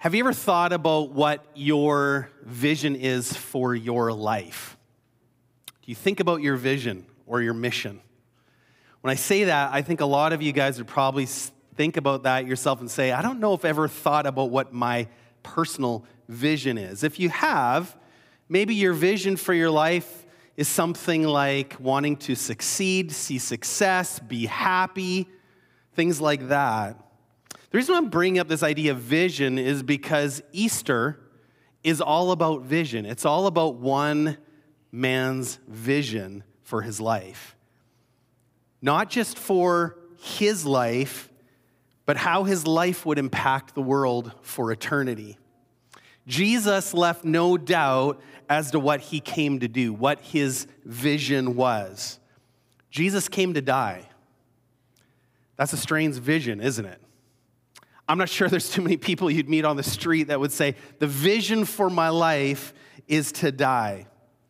Have you ever thought about what your vision is for your life? Do you think about your vision or your mission? When I say that, I think a lot of you guys would probably think about that yourself and say, I don't know if I've ever thought about what my personal vision is. If you have, maybe your vision for your life is something like wanting to succeed, see success, be happy, things like that. The reason I'm bringing up this idea of vision is because Easter is all about vision. It's all about one man's vision for his life. Not just for his life, but how his life would impact the world for eternity. Jesus left no doubt as to what he came to do, what his vision was. Jesus came to die. That's a strange vision, isn't it? I'm not sure there's too many people you'd meet on the street that would say, the vision for my life is to die.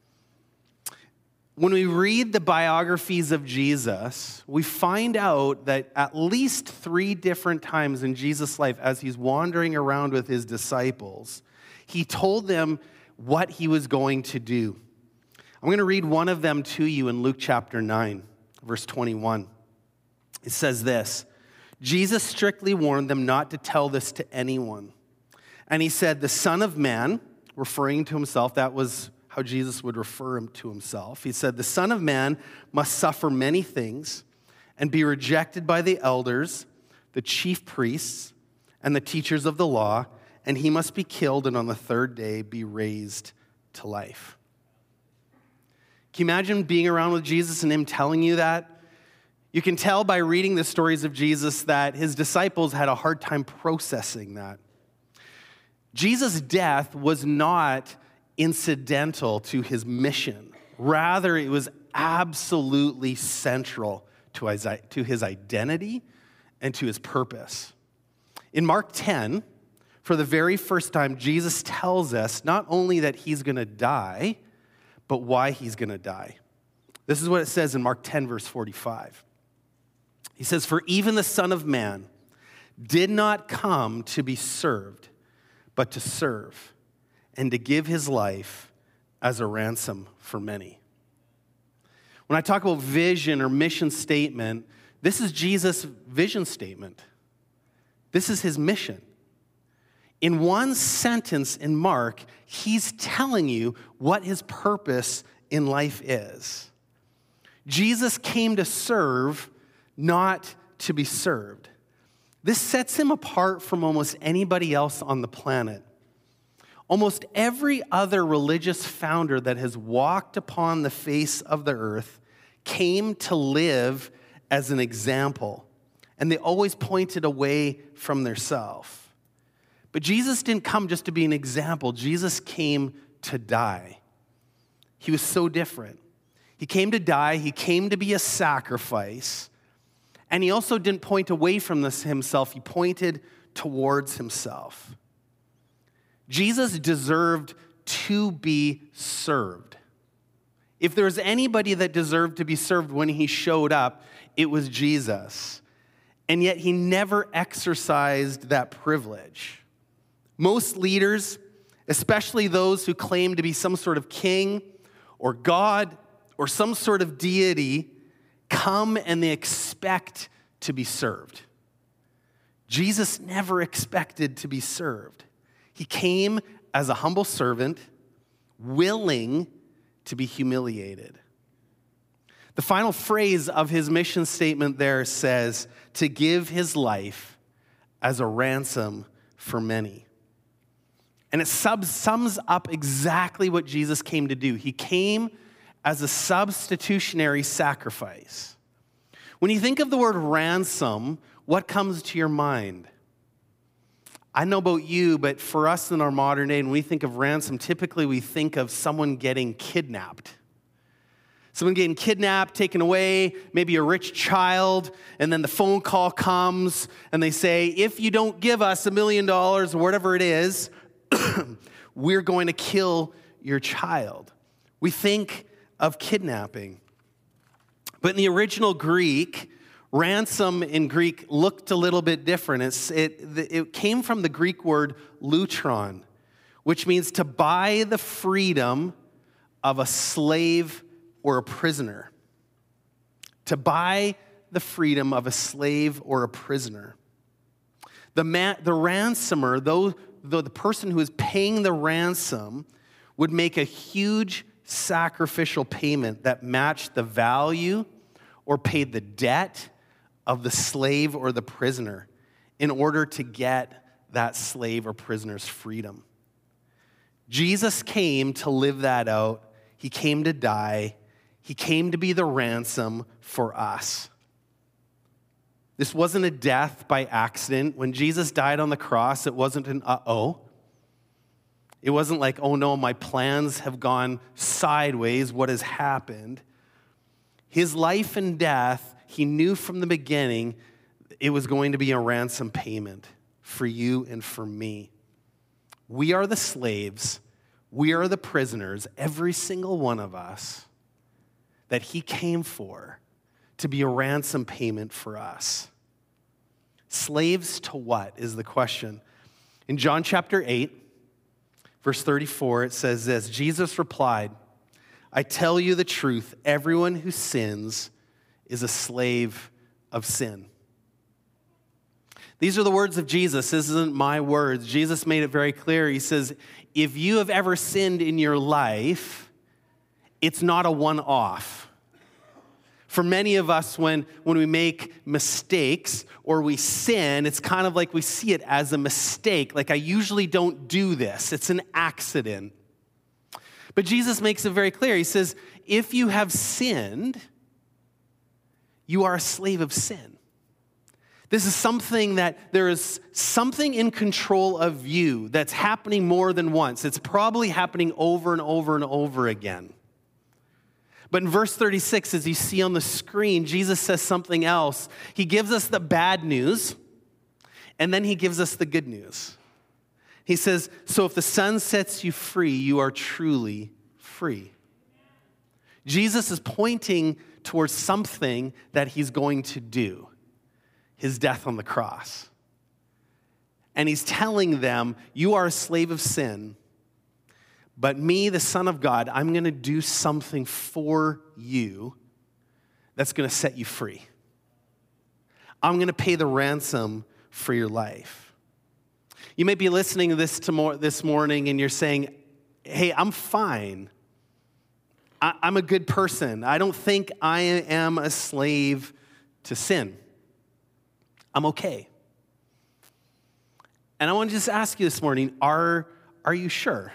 When we read the biographies of Jesus, we find out that at least 3 different times in Jesus' life, as he's wandering around with his disciples, he told them what he was going to do. I'm going to read one of them to you in Luke chapter 9, verse 21. It says this, Jesus strictly warned them not to tell this to anyone. And he said, the Son of Man, referring to himself, that was how Jesus would refer him to himself. He said, the Son of Man must suffer many things and be rejected by the elders, the chief priests, and the teachers of the law, and he must be killed and on the 3rd day be raised to life. Can you imagine being around with Jesus and him telling you that? You can tell by reading the stories of Jesus that his disciples had a hard time processing that. Jesus' death was not incidental to his mission. Rather, it was absolutely central to his identity and to his purpose. In Mark 10, for the very first time, Jesus tells us not only that he's going to die, but why he's going to die. This is what it says in Mark 10, verse 45. He says, for even the Son of Man did not come to be served, but to serve, and to give his life as a ransom for many. When I talk about vision or mission statement, this is Jesus' vision statement. This is his mission. In one sentence in Mark, he's telling you what his purpose in life is. Jesus came to serve, not to be served. This sets him apart from almost anybody else on the planet. Almost every other religious founder that has walked upon the face of the earth came to live as an example, and they always pointed away from themselves. But Jesus didn't come just to be an example. Jesus came to die. He was so different. He came to die. He came to be a sacrifice. And he also didn't point away from himself. He pointed towards himself. Jesus deserved to be served. If there was anybody that deserved to be served when he showed up, it was Jesus. And yet he never exercised that privilege. Most leaders, especially those who claim to be some sort of king or God or some sort of deity, come and they expect to be served. Jesus never expected to be served. He came as a humble servant, willing to be humiliated. The final phrase of his mission statement there says, to give his life as a ransom for many. And it sums up exactly what Jesus came to do. He came as a substitutionary sacrifice. When you think of the word ransom, what comes to your mind? I know about you, but for us in our modern day, when we think of ransom, typically we think of someone getting kidnapped. Someone getting kidnapped, taken away, maybe a rich child, and then the phone call comes, and they say, if you don't give us $1 million or whatever it is, we're going to kill your child. We think of kidnapping. But in the original Greek, Ransom in Greek looked a little bit different. It came from the Greek word lutron, which means to buy the freedom of a slave or a prisoner. To buy the freedom of a slave or a prisoner. The ransomer, though the person who is paying the ransom, would make a huge sacrificial payment that matched the value or paid the debt of the slave or the prisoner in order to get that slave or prisoner's freedom. Jesus came to live that out. He came to die. He came to be the ransom for us. This wasn't a death by accident. When Jesus died on the cross, it wasn't an uh-oh. It wasn't like, oh no, my plans have gone sideways. What has happened? His life and death, he knew from the beginning it was going to be a ransom payment for you and for me. We are the slaves. We are the prisoners, every single one of us, that he came for to be a ransom payment for us. Slaves to what is the question? In John chapter 8, verse 34, it says this, Jesus replied, I tell you the truth, everyone who sins is a slave of sin. These are the words of Jesus. This isn't my words. Jesus made it very clear. He says, if you have ever sinned in your life, it's not a one-off. For many of us, when we make mistakes or we sin, it's kind of like we see it as a mistake. Like, I usually don't do this. It's an accident. But Jesus makes it very clear. He says, if you have sinned, you are a slave of sin. This is something that there is something in control of you that's happening more than once. It's probably happening over and over and over again. But in verse 36, as you see on the screen, Jesus says something else. He gives us the bad news, and then he gives us the good news. He says, so if the Son sets you free, you are truly free. Jesus is pointing towards something that he's going to do, his death on the cross. And he's telling them, you are a slave of sin, but me, the Son of God, I'm going to do something for you that's going to set you free. I'm going to pay the ransom for your life. You may be listening to this morning and you're saying, hey, I'm fine. I'm a good person. I don't think I am a slave to sin. I'm okay. And I want to just ask you this morning, are you sure?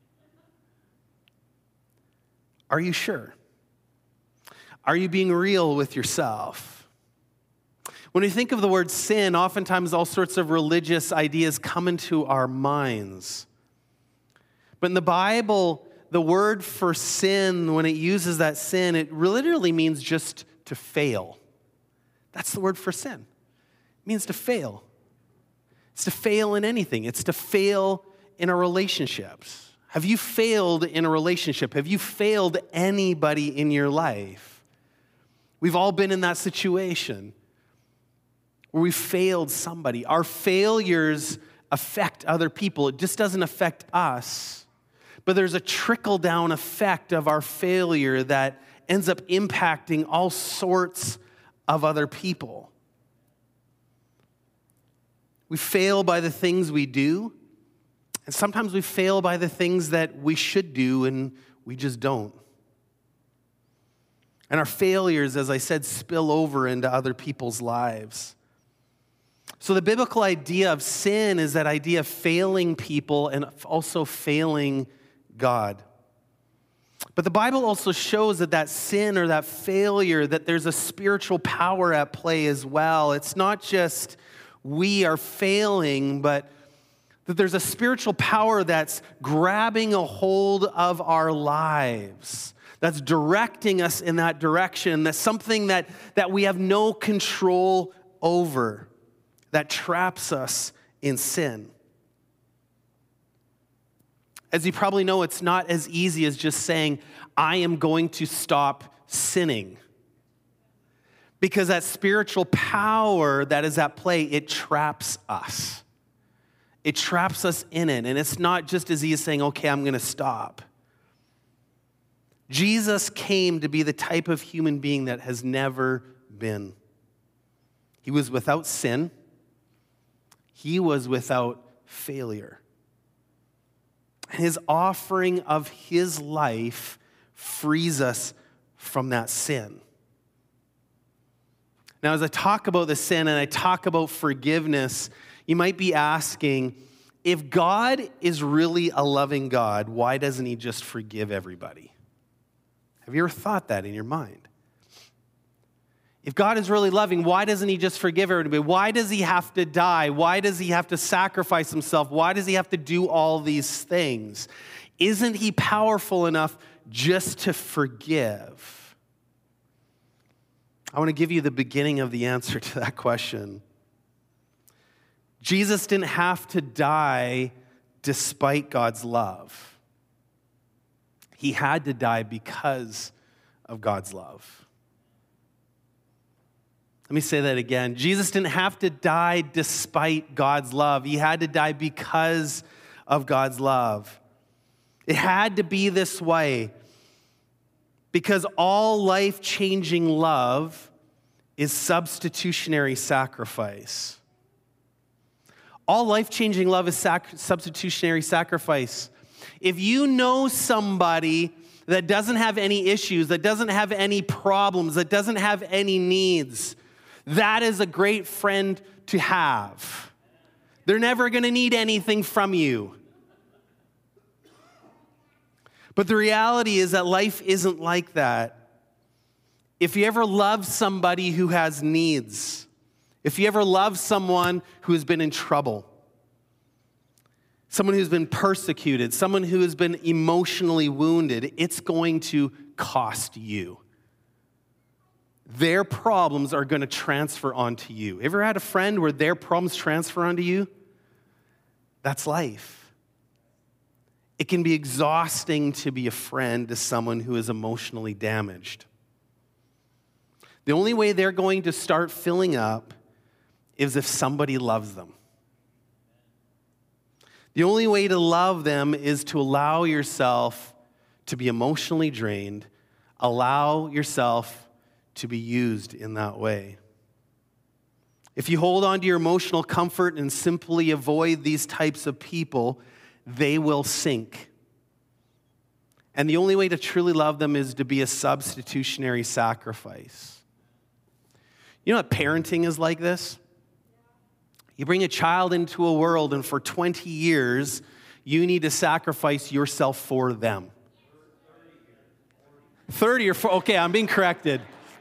Are you sure? Are you being real with yourself? When we think of the word sin, oftentimes all sorts of religious ideas come into our minds. But in the Bible, the word for sin, when it uses that sin, it literally means just to fail. That's the word for sin. It means to fail. It's to fail in anything. It's to fail in our relationships. Have you failed in a relationship? Have you failed anybody in your life? We've all been in that situation where we failed somebody. Our failures affect other people. It just doesn't affect us. But there's a trickle-down effect of our failure that ends up impacting all sorts of other people. We fail by the things we do. And sometimes we fail by the things that we should do and we just don't. And our failures, as I said, spill over into other people's lives. So the biblical idea of sin is that idea of failing people and also failing God. But the Bible also shows that sin or that failure, that there's a spiritual power at play as well. It's not just we are failing, but that there's a spiritual power that's grabbing a hold of our lives, that's directing us in that direction, that's something that we have no control over, that traps us in sin. As you probably know, it's not as easy as just saying, I am going to stop sinning. Because that spiritual power that is at play, it traps us. It traps us in it. And it's not just as he is saying, okay, I'm going to stop. Jesus came to be the type of human being that has never been. He was without sin. He was without failure. His offering of his life frees us from that sin. Now, as I talk about the sin and I talk about forgiveness, you might be asking, if God is really a loving God, why doesn't he just forgive everybody? Have you ever thought that in your mind? If God is really loving, why doesn't he just forgive everybody? Why does he have to die? Why does he have to sacrifice himself? Why does he have to do all these things? Isn't he powerful enough just to forgive? I want to give you the beginning of the answer to that question. Jesus didn't have to die despite God's love. He had to die because of God's love. Let me say that again. Jesus didn't have to die despite God's love. He had to die because of God's love. It had to be this way because all life-changing love is substitutionary sacrifice. All life-changing love is substitutionary sacrifice. If you know somebody that doesn't have any issues, that doesn't have any problems, that doesn't have any needs, that is a great friend to have. They're never going to need anything from you. But the reality is that life isn't like that. If you ever love somebody who has needs, if you ever love someone who has been in trouble, someone who's been persecuted, someone who has been emotionally wounded, it's going to cost you. Their problems are going to transfer onto you. Ever had a friend where their problems transfer onto you? That's life. It can be exhausting to be a friend to someone who is emotionally damaged. The only way they're going to start filling up is if somebody loves them. The only way to love them is to allow yourself to be emotionally drained, allow yourself to be used in that way. If you hold on to your emotional comfort and simply avoid these types of people, they will sink. And the only way to truly love them is to be a substitutionary sacrifice. You know what parenting is like this? You bring a child into a world, and for 20 years, you need to sacrifice yourself for them. 30 or 40, okay, I'm being corrected.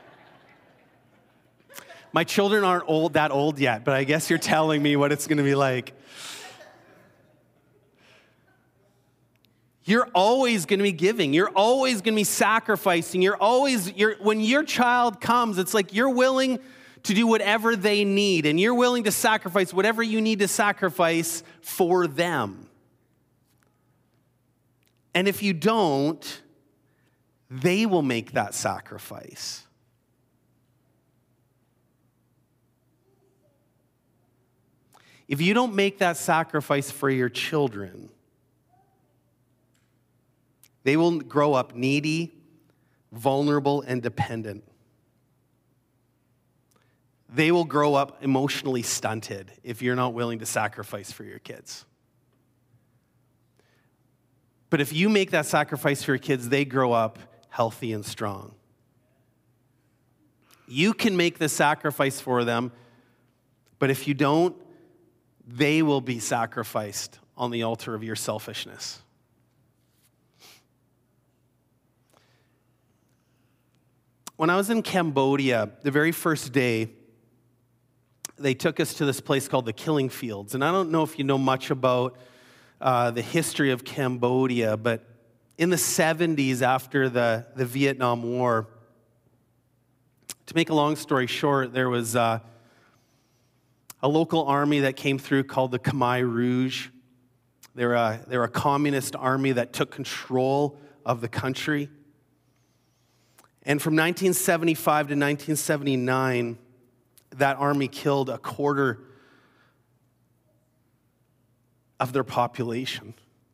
My children aren't that old yet, but I guess you're telling me what it's going to be like. You're always going to be giving. You're always going to be sacrificing. When your child comes, it's like you're willing to do whatever they need, and you're willing to sacrifice whatever you need to sacrifice for them. And if you don't, they will make that sacrifice. If you don't make that sacrifice for your children, they will grow up needy, vulnerable, and dependent. They will grow up emotionally stunted if you're not willing to sacrifice for your kids. But if you make that sacrifice for your kids, they grow up healthy and strong. You can make the sacrifice for them, but if you don't, they will be sacrificed on the altar of your selfishness. When I was in Cambodia, the very first day, they took us to this place called the Killing Fields. And I don't know if you know much about the history of Cambodia, but in the 70s, after the Vietnam War, to make a long story short, there was a local army that came through called the Khmer Rouge. They're a communist army that took control of the country. And from 1975 to 1979, that army killed a quarter of their population.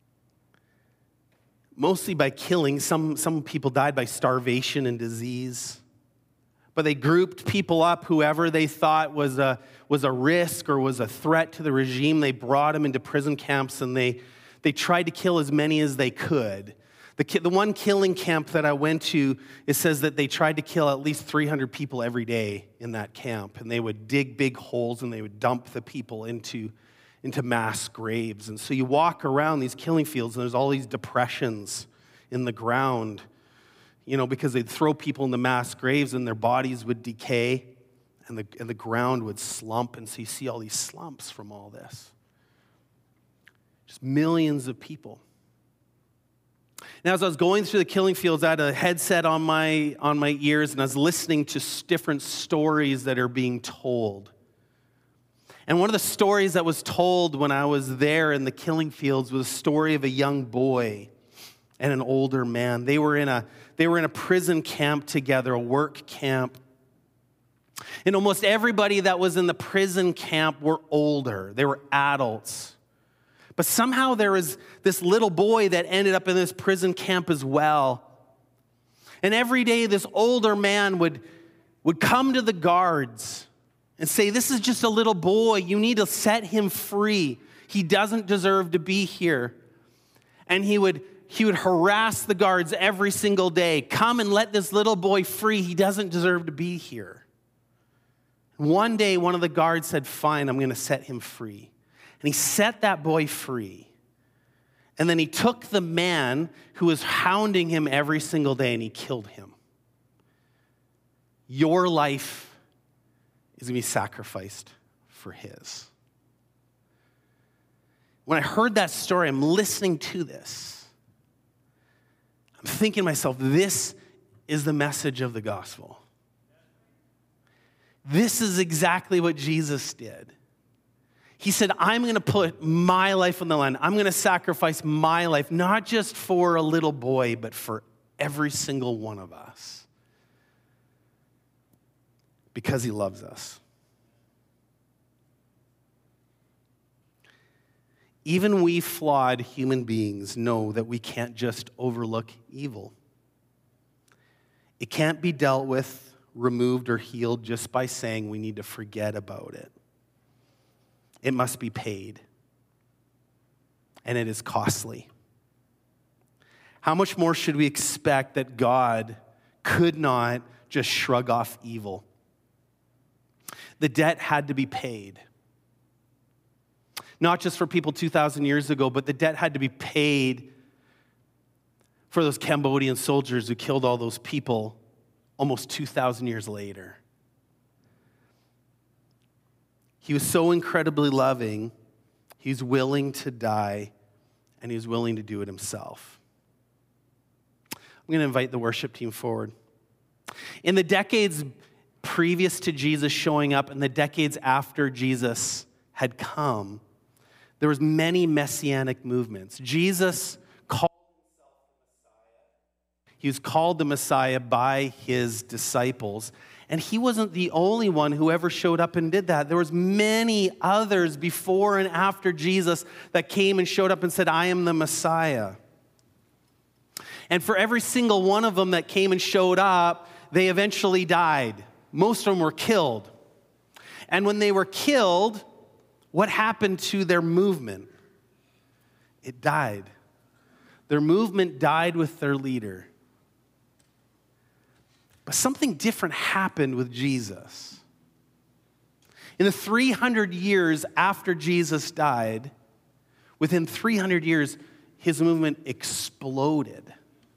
Mostly by killing. Some people died by starvation and disease. But they grouped people up, whoever they thought was a risk or was a threat to the regime. They brought them into prison camps, and they tried to kill as many as they could. The one killing camp that I went to, it says that they tried to kill at least 300 people every day in that camp. And they would dig big holes, and they would dump the people into mass graves. And so you walk around these killing fields, and there's all these depressions in the ground, because they'd throw people in the mass graves, and their bodies would decay, and the ground would slump. And so you see all these slumps from all this. Just millions of people. Now, as I was going through the killing fields, I had a headset on my ears, and I was listening to different stories that are being told. And one of the stories that was told when I was there in the killing fields was a story of a young boy and an older man. They were in a prison camp together, a work camp. And almost everybody that was in the prison camp were older. They were adults. But somehow there was this little boy that ended up in this prison camp as well. And every day this older man would come to the guards and say, "This is just a little boy. You need to set him free. He doesn't deserve to be here." And he would harass the guards every single day. "Come and let this little boy free. He doesn't deserve to be here." One day, one of the guards said, "Fine, I'm going to set him free." And he set that boy free. And then he took the man who was hounding him every single day, and he killed him. Your life is going to be sacrificed for his. When I heard that story, I'm listening to this. I'm thinking to myself, this is the message of the gospel. This is exactly what Jesus did. He said, "I'm going to put my life on the line. I'm going to sacrifice my life, not just for a little boy, but for every single one of us. Because he loves us." Even we flawed human beings know that we can't just overlook evil. It can't be dealt with, removed, or healed just by saying we need to forget about it. It must be paid. And it is costly. How much more should we expect that God could not just shrug off evil? The debt had to be paid. Not just for people 2,000 years ago, but the debt had to be paid for those Cambodian soldiers who killed all those people almost 2,000 years later. He was so incredibly loving, he's willing to die, and he was willing to do it himself. I'm going to invite the worship team forward. In the decades previous to Jesus showing up and the decades after Jesus had come, there was many messianic movements. Jesus called himself the Messiah. He was called the Messiah by his disciples. And he wasn't the only one who ever showed up and did that. There was many others before and after Jesus that came and showed up and said, "I am the Messiah." And for every single one of them that came and showed up, they eventually died. Most of them were killed. And when they were killed, what happened to their movement? It died. Their movement died with their leader. But something different happened with Jesus. In the 300 years after Jesus died, within 300 years, his movement exploded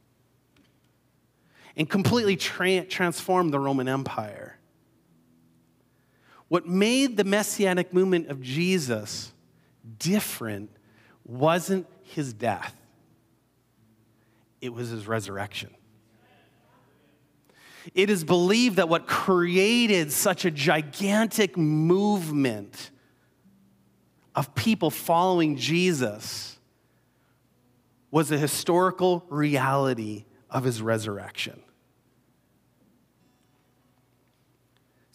and completely transformed the Roman Empire. What made the messianic movement of Jesus different wasn't his death. It was his resurrection. It is believed that what created such a gigantic movement of people following Jesus was the historical reality of his resurrection.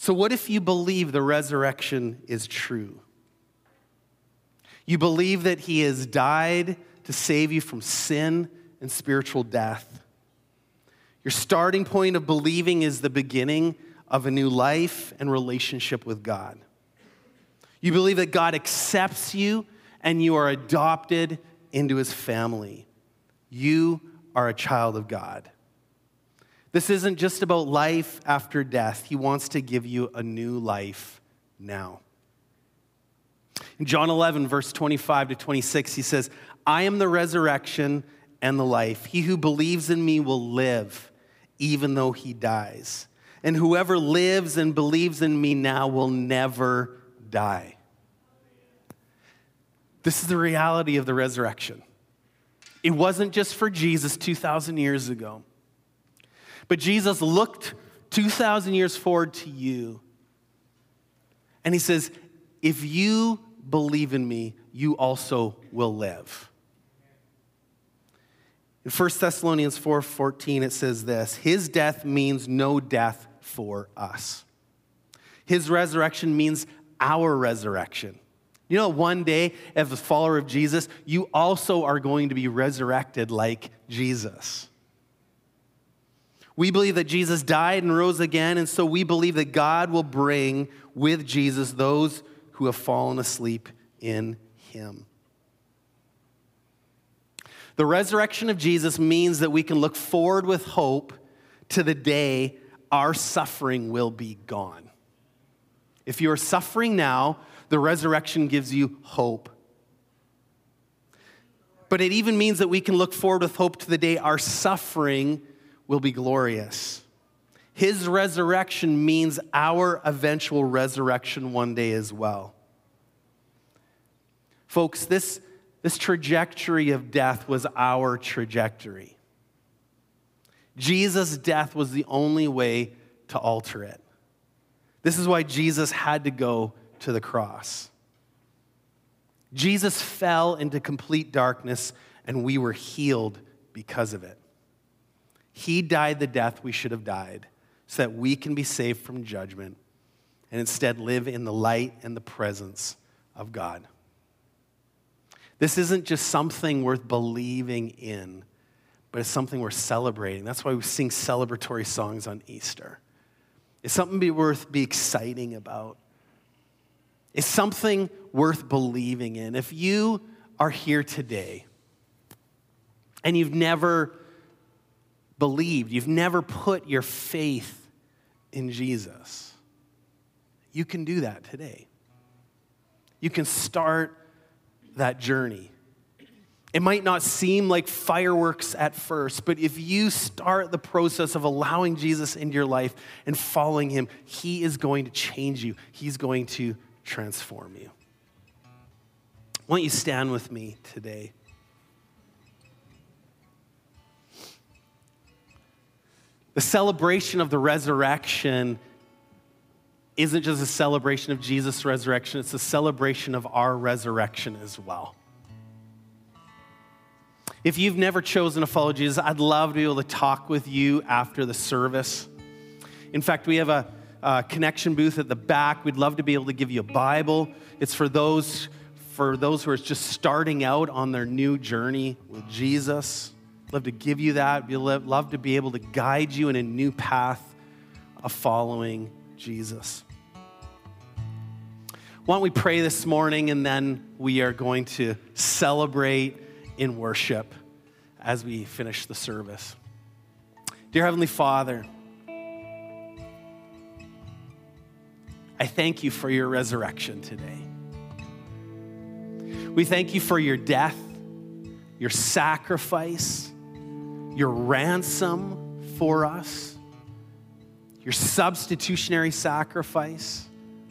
So what if you believe the resurrection is true? You believe that he has died to save you from sin and spiritual death. Your starting point of believing is the beginning of a new life and relationship with God. You believe that God accepts you and you are adopted into his family. You are a child of God. This isn't just about life after death. He wants to give you a new life now. In John 11, verse 25 to 26, he says, I am the resurrection and the life. He who believes in me will live, even though he dies. And whoever lives and believes in me now will never die. This is the reality of the resurrection. It wasn't just for Jesus 2,000 years ago. But Jesus looked 2,000 years forward to you. And he says, if you believe in me, you also will live. In 1 Thessalonians 4:14, it says this, his death means no death for us. His resurrection means our resurrection. You know, one day, as a follower of Jesus, you also are going to be resurrected like Jesus. We believe that Jesus died and rose again, and so we believe that God will bring with Jesus those who have fallen asleep in him. The resurrection of Jesus means that we can look forward with hope to the day our suffering will be gone. If you are suffering now, the resurrection gives you hope. But it even means that we can look forward with hope to the day our suffering will be glorious. His resurrection means our eventual resurrection one day as well. Folks, this trajectory of death was our trajectory. Jesus' death was the only way to alter it. This is why Jesus had to go to the cross. Jesus fell into complete darkness, and we were healed because of it. He died the death we should have died so that we can be saved from judgment and instead live in the light and the presence of God. This isn't just something worth believing in, but it's something we're celebrating. That's why we sing celebratory songs on Easter. It's something worth being exciting about. It's something worth believing in. If you are here today and you've never believed, you've never put your faith in Jesus, you can do that today. You can start that journey. It might not seem like fireworks at first, but if you start the process of allowing Jesus into your life and following him, he is going to change you. He's going to transform you. Why don't you stand with me today? The celebration of the resurrection isn't just a celebration of Jesus' resurrection, it's a celebration of our resurrection as well. If you've never chosen to follow Jesus, I'd love to be able to talk with you after the service. In fact, we have a connection booth at the back. We'd love to be able to give you a Bible. It's for those who are just starting out on their new journey with Jesus. Love to give you that. We'd love to be able to guide you in a new path of following Jesus. Why don't we pray this morning, and then we are going to celebrate in worship as we finish the service. Dear Heavenly Father, I thank you for your resurrection today. We thank you for your death, your sacrifice, your ransom for us, your substitutionary sacrifice.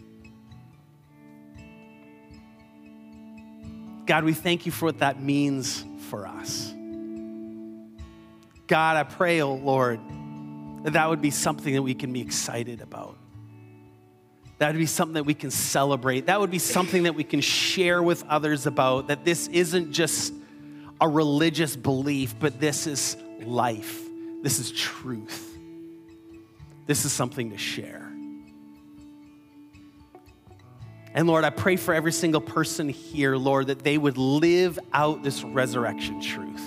God, we thank you for what that means for us. God, I pray, oh Lord, that would be something that we can be excited about. That would be something that we can celebrate. That would be something that we can share with others about, that this isn't just a religious belief, but this is life. This is truth. This is something to share. And Lord, I pray for every single person here, Lord, that they would live out this resurrection truth.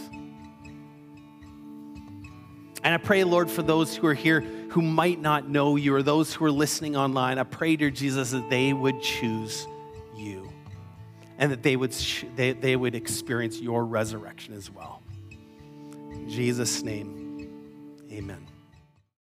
And I pray, Lord, for those who are here who might not know you, or those who are listening online, I pray, dear Jesus, that they would choose you and that they would experience your resurrection as well. In Jesus' name, amen.